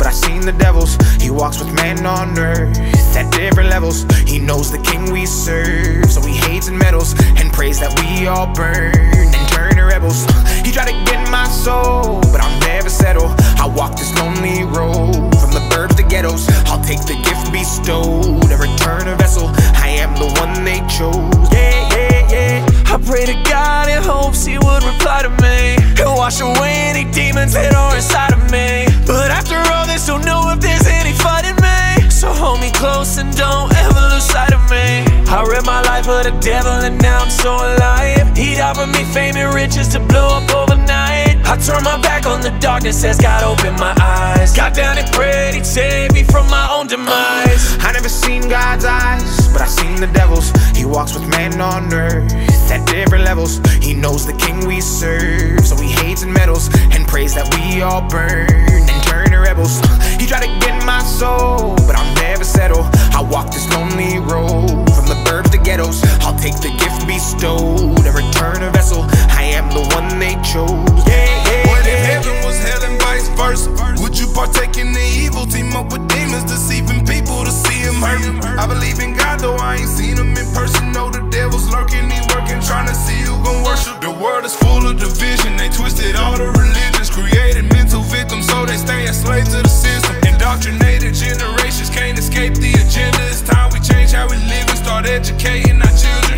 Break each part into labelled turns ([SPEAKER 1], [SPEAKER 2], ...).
[SPEAKER 1] I seen the devils. He walks with man on earth at different levels. He knows the king we serve, so he hates and meddles and prays that we all burn and turn to rebels. He tried to get my soul, but I'll never settle. I walk this lonely road from the burbs to ghettos. I'll take the gift bestowed and return a vessel. I am the one they chose. Yeah, yeah, yeah.
[SPEAKER 2] I pray to God in hopes he would reply to me and wash away any demons that are inside of me. But after all this, don't know if there's any fight in me. So hold me close and don't ever lose sight of me. I read my life for the devil and now I'm so alive. He'd offer me fame and riches to blow up overnight. I turned my back on the darkness as God opened my eyes. Got down and prayed he'd save me from my own demise.
[SPEAKER 1] I never seen God's eyes, but I seen the devil's. He walks with man on earth at different levels. He knows the king we serve, so he hates and meddles and prays that we all burn and turn to rebels. He tried to get my soul, but I'll never settle. I walk this lonely road from the burbs to ghettos. I'll take the gift bestowed and return a vessel. I am the one they chose. Yeah, yeah,
[SPEAKER 3] what if
[SPEAKER 1] yeah.
[SPEAKER 3] heaven was hell and vice versa? Would you partake in the evil, team up with demons, deceiving people to see him hurting? I believe in God, though I ain't seen him in person. Know the devil's lurking, he working, trying to see who gon' worship. The world is full of division, they twisted all the religions, created mental victims so they stay enslaved to the system. Indoctrinated generations can't escape the agenda. It's time we change how we live and start educating our children.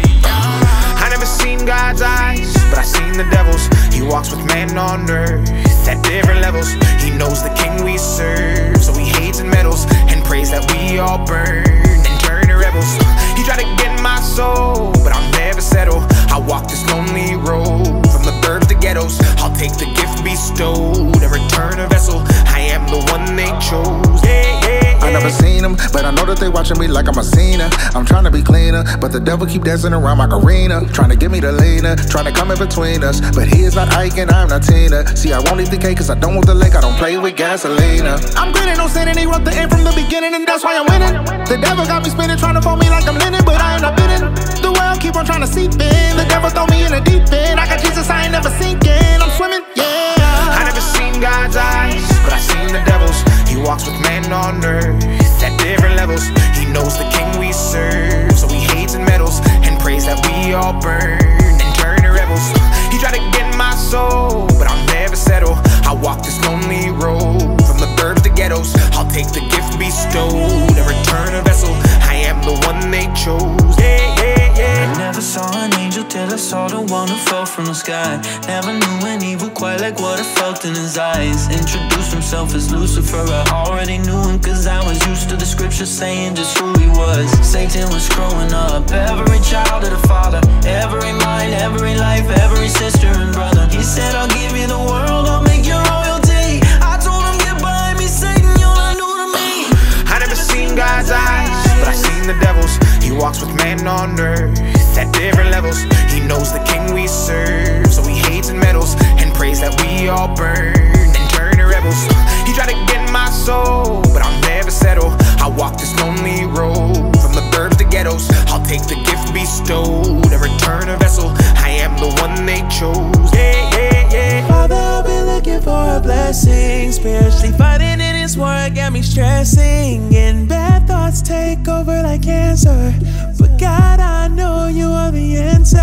[SPEAKER 1] I never seen God's eyes, but I seen the devil's. He walks with man on earth at different levels. He knows the king we serve, so he hates and meddles and prays that we all burn and turn to rebels. He tried to get my soul, but I'll never settle. I walk this lonely road from the burbs to ghettos. I'll take the gift bestowed and return a vessel. I am the one they chose. Yeah, yeah, yeah.
[SPEAKER 4] I never seen them, but I know that they watching me like I'm a Cena. I'm trying to be cleaner, but the devil keep dancing around my arena, trying to get me to leaner, trying to come in between us. But he is not Ike and I'm not Tina. See, I won't eat the cake cause I don't want the lake. I don't play with gasolina. I'm grinning, no sinning. He wrote the end from the beginning and that's why I'm winning. The devil got me spinning, trying to fold me like I'm linen, but I ain't not bidding. The world keep on trying to seep in. The devil throw me in the deep end. I got Jesus, I ain't never sinking. I'm swimming, yeah.
[SPEAKER 1] I never seen God's eyes, but I seen the devil's. He walks with man on earth at different levels. He knows the king we serve, so he hates and meddles and prays that we all burn and turn to rebels. He tried to get my soul, but I'll never settle. I walk this lonely road from the burbs to ghettos. I'll take the gift bestowed and return a vessel. I am the one they chose. Yeah, yeah, yeah.
[SPEAKER 2] I never saw an angel till I saw the one who fell from the sky. Never knew an evil quite like what I felt in his eyes. Introduced himself as Lucifer, I already knew him cause I was used to the scripture saying just who he was. Satan was growing up, every child of the Father, every mind, every life, every sister and brother. He said, I'll give you the world, I'll make you royalty. I told him, get behind me, Satan, you're not new to me.
[SPEAKER 1] I never seen God's eyes, but I seen the devil's. He walks with man on earth at different levels. He knows the king we serve, so he hates and meddles and prays that we all burn and turn to rebels. He tried to get my soul, but I'll never settle. I walk this lonely road from the burbs to ghettos. I'll take the gift bestowed and return a vessel. I am the one they chose. Yeah, yeah, yeah.
[SPEAKER 2] Father, I've been looking for a blessing. Spiritually fighting in his word got me stressing. And bad thoughts take over like cancer. But God, I know you are the answer.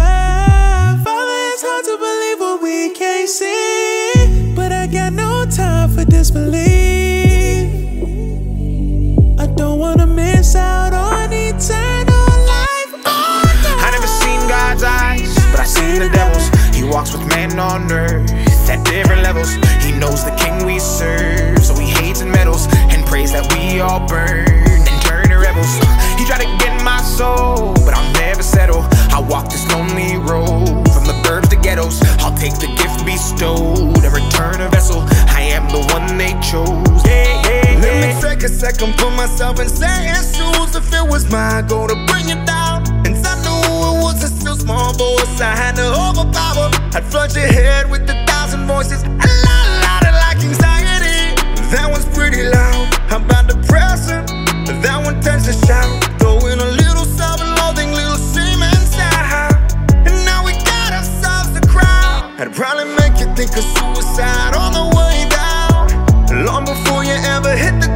[SPEAKER 2] Father, it's hard to believe what we can't see, but I got no time for disbelief. I don't wanna miss out on eternal life.
[SPEAKER 1] I never seen God's eyes, but I seen the devil's. He walks with man on earth at different levels. He knows the king we serve, so he hates and meddles and prays that we all burn and turn to rebels. He tried to get my soul, but I'll never settle. I walk this lonely road from the burbs to ghettos. I'll take the gift bestowed and return a vessel. I am the one they chose. Yeah, yeah, yeah.
[SPEAKER 3] Let me take a second, put myself in Satan's shoes. If it was my goal to bring it down, and I knew it was a still small voice I had to overpower, I'd flood your head with 1,000 voices. A lot louder like anxiety. That one's pretty loud. How about depression? That one tends to shout. Throw in a little self-loathing, little shame inside. And now we got ourselves a crowd. I'd probably make you think of suicide on the way down, long before you ever hit the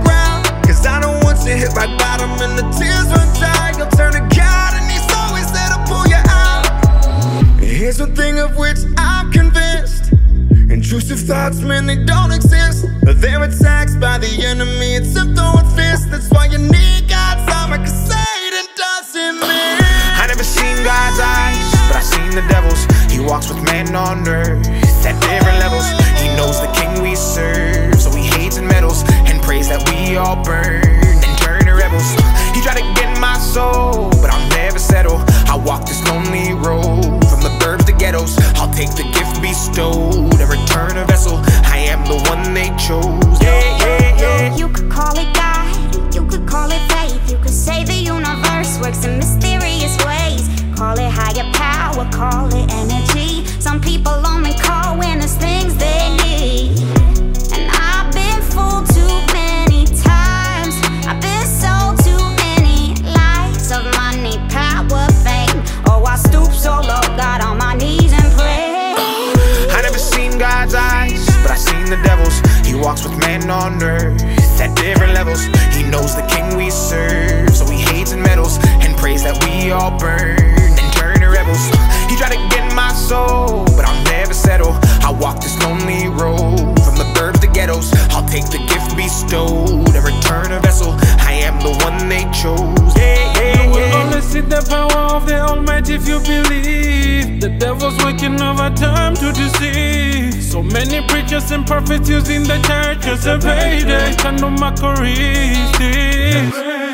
[SPEAKER 3] of which I'm convinced. Intrusive thoughts, man, they don't exist. They're attacks by the enemy, it's a throwing fist. That's why you need God's armor, cause Satan doesn't miss.
[SPEAKER 1] I never seen God's eyes, but I seen the devil's. He walks with man on earth at different levels. He knows the king we serve, so he hates and meddles and prays that we all burn and turn to rebels. He tried to get my soul, but I'll never settle. I walk this lonely road from the burbs to ghettos. I'll take the gift bestowed and return a vessel. I am the one they chose. Yeah.
[SPEAKER 5] You could call it God, you could call it faith. You could say the universe works in mysterious ways. Call it higher power, call it energy. Some people only call when there's things they need. And I've been fooled too many times. I've been sold too many lies of money, power, fame. Oh, I stoop so low, got on my knees and pray.
[SPEAKER 1] I never seen God's eyes, but I seen the devil's. He walks with man on earth at different levels. He knows the king we serve, so he hates and meddles and prays that we all burn and turn to rebels. He tried to get my soul, but I'll never settle. I walk this lonely road from the burbs to ghettos. I'll take the gift bestowed and return a vessel. I am the one they chose.
[SPEAKER 6] You will only see the power of the Almighty if you believe. The devil's working overtime to deceive. So many preachers and prophets using the church as a payday. Chando makoristi.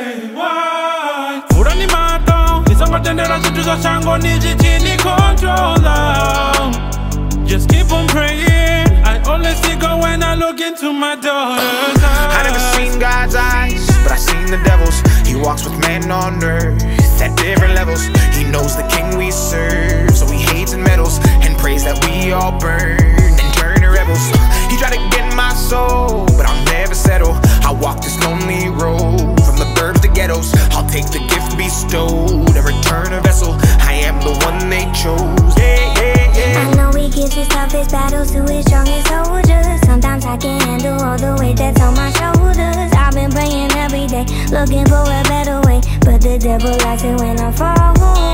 [SPEAKER 6] Fura ni mato, nisongatendera chitu za shango nijijini controller. Just keep on praying. I only see God when I look into my daughter's eyes.
[SPEAKER 1] I never seen God's eyes, but I seen the devil's. He walks with man on earth at different levels. He knows the king we serve, so he hates and meddles and prays that we all burn and turn to rebels. He tried to get my soul, but I'll never settle. I walk this lonely road from the burbs to ghettos. I'll take the gift bestowed and return a vessel. I am the one they chose.
[SPEAKER 5] I know he gives his toughest battles to his strongest soldiers. Sometimes I can't handle all the weight that's on my shoulders. I've been praying every day, looking for a better way, but the devil likes it when I fall.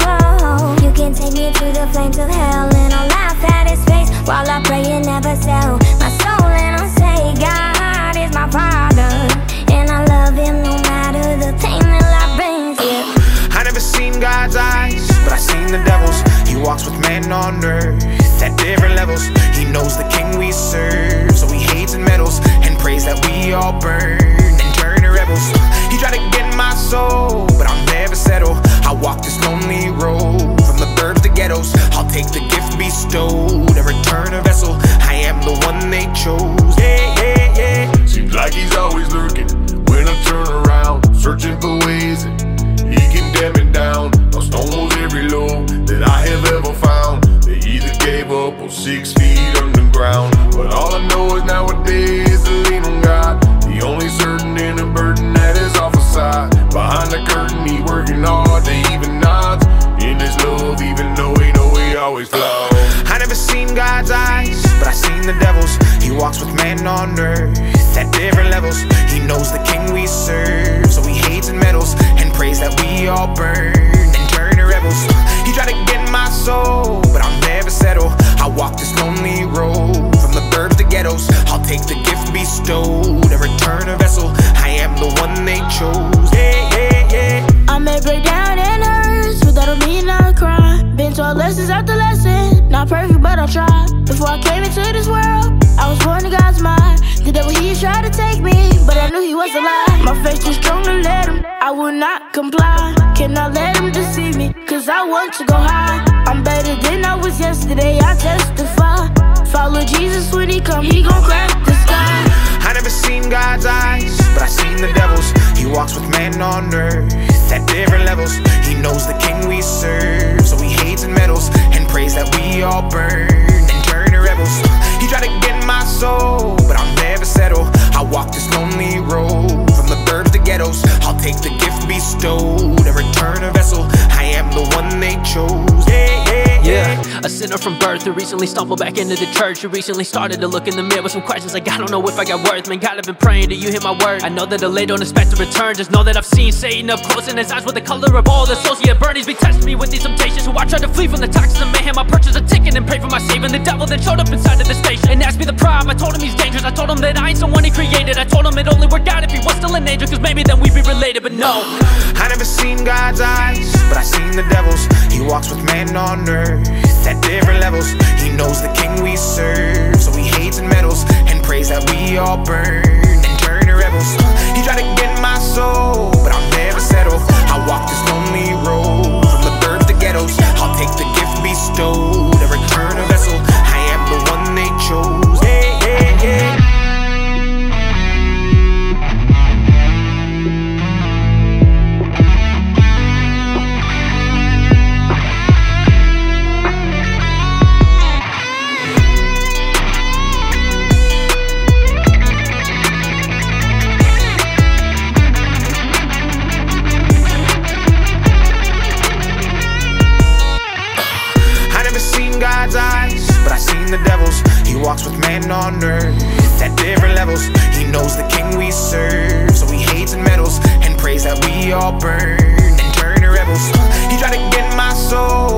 [SPEAKER 5] You can take me to the flames of hell and I'll laugh at his face while I pray and never sell my soul. And I'll say God is my father, and I love him no matter the pain that life brings.
[SPEAKER 1] I never seen God's eyes, but I seen the devil's. He walks with man on earth at different levels. He knows the king we serve, so he hates and meddles and prays that we all burn and turn to rebels. He tried to get my soul, but I'll never settle. I walk this lonely road from the burbs to ghettos. I'll take the gift bestowed and return a vessel. I am the one they chose. Yeah.
[SPEAKER 7] Seems like he's always lurking when I turn around, searching for ways that he can damn it down. Lost almost every low that I have ever found. They either gave up or 6 feet underground. But all I know is nowadays to lean on God, the only certain and a burden that is off the side. Behind the curtain, he working hard to even odds in his love, even though he know he always flawed.
[SPEAKER 1] I never seen God's eyes, but I seen the devil's. He walks with man on earth at different levels. He knows the king we serve, so he hates and meddles and prays that we all burn and turn to rebels. He tried to get my soul, but I'll never settle. I walk this lonely road from the burbs to ghettos. I'll take the gift bestowed and return a vessel. I am the one they chose. Yeah.
[SPEAKER 8] I may break down and hurt, but that'll mean I cry. Been taught lessons after lesson, not perfect but I'll try. Before I came into this world, I was born in God's mind. The devil, he tried to take me, but I knew he was a lie. My faith too strong to let him, I will not comply. Cannot let him deceive me, cause I want to go high. I'm better than I was yesterday, I testify. Follow Jesus when he come, he gon' crack the sky.
[SPEAKER 1] I never seen God's eyes, but I seen the devil's. He walks with man on earth at different levels. He knows the king we serve, so he hates and meddles and prays that we all burn and turn to rebels. He tried to get my soul, but I'll never settle. I walk this lonely road from the burbs to ghettos. I'll take the gift bestowed and return a vessel. I am the one they chose. Yeah.
[SPEAKER 2] perfect. A sinner from birth who recently stumbled back into the church, who recently started to look in the mirror with some questions like, I don't know if I got worth. Man, God, I've been praying, do you hear my word? I know that the late don't expect to return. Just know that I've seen Satan up close, and his eyes were the color of all the associate burn. He's been testing me with these temptations, so I tried to flee from the toxins of mayhem. I purchased a ticket and prayed for my savior. The devil then showed up inside of the station and asked me the problem. I told him he's dangerous. I told him that I ain't someone he created. I told him it only worked out if he was still an angel, cause maybe then we'd be related, but no.
[SPEAKER 1] I never seen God's eyes, but I seen the devil's. He walks with man on earth at different levels. He knows the king we serve, so he hates and meddles and prays that we all burn and turn to rebels. He tried to get my soul, but I'll never settle. I walk this lonely road from the birth to ghettos. I'll take the gift bestowed and return a vessel. I am the one they chose. Yeah, yeah, yeah. God's eyes, but I seen the devil's. He walks with man on earth at different levels. He knows the king we serve, so he hates and meddles and prays that we all burn and turn to rebels. He tried to get my soul,